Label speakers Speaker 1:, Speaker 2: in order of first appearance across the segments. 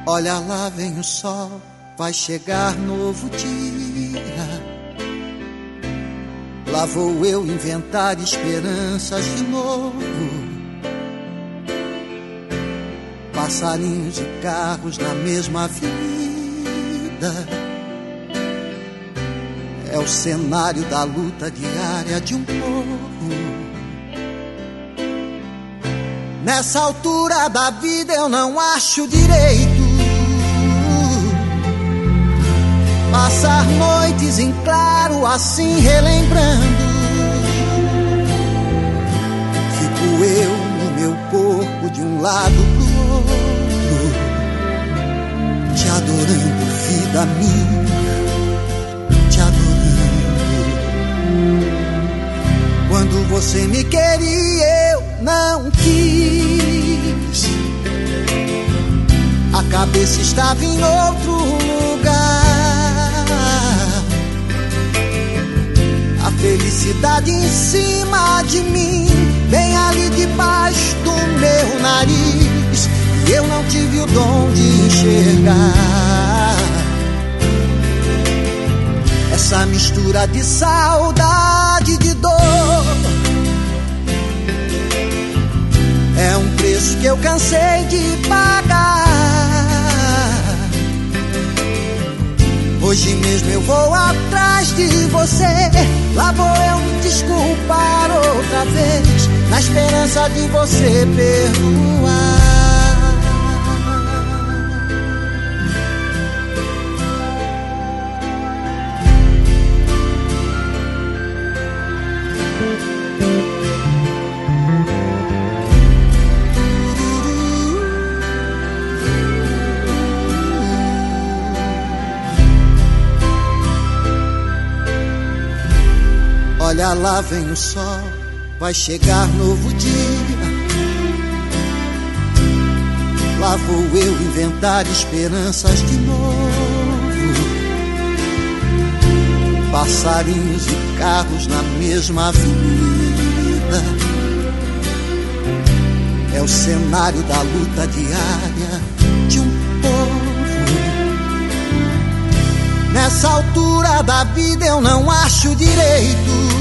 Speaker 1: Olha lá vem o sol, vai chegar novo dia. Lá vou eu inventar esperanças de novo. Passarinhos e carros na mesma vida. É o cenário da luta diária de um povo. Nessa altura da vida eu não acho direito passar noites em claro assim relembrando. Fico eu no meu corpo de um lado pro outro, te adorando, vida minha, te adorando. Quando você me queria eu não quis, a cabeça estava em outro lugar. A felicidade em cima de mim, bem ali debaixo do meu nariz, e eu não tive o dom de enxergar essa mistura de saudade e de dor. É um preço que eu cansei de pagar. Hoje mesmo eu vou atrás de você, lá vou eu me desculpar outra vez, na esperança de você perdoar. Olha lá vem o sol, vai chegar novo dia. Lá vou eu inventar esperanças de novo. Passarinhos e carros na mesma vida. É o cenário da luta diária de um povo. Nessa altura da vida eu não acho direito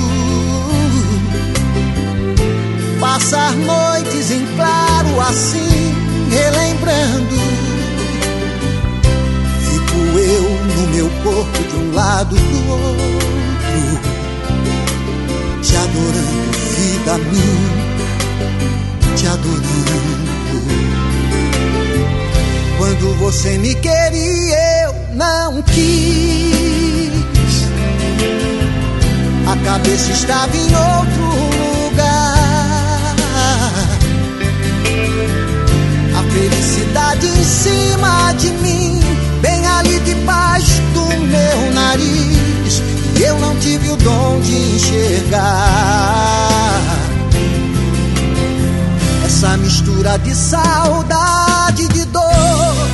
Speaker 1: passar noites em claro assim, relembrando. Fico eu no meu corpo de um lado do outro, te adorando, vida minha, te adorando. Quando você me queria eu não quis, a cabeça estava em outro lugar. A felicidade em cima de mim, bem ali debaixo do meu nariz, e eu não tive o dom de enxergar essa mistura de saudade e de dor.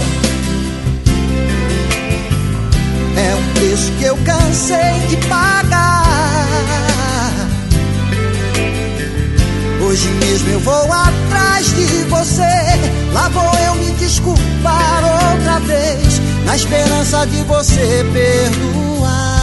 Speaker 1: É um preço que eu cansei de pagar. Hoje mesmo eu vou atrás de você, lá vou eu me desculpar outra vez, na esperança de você perdoar.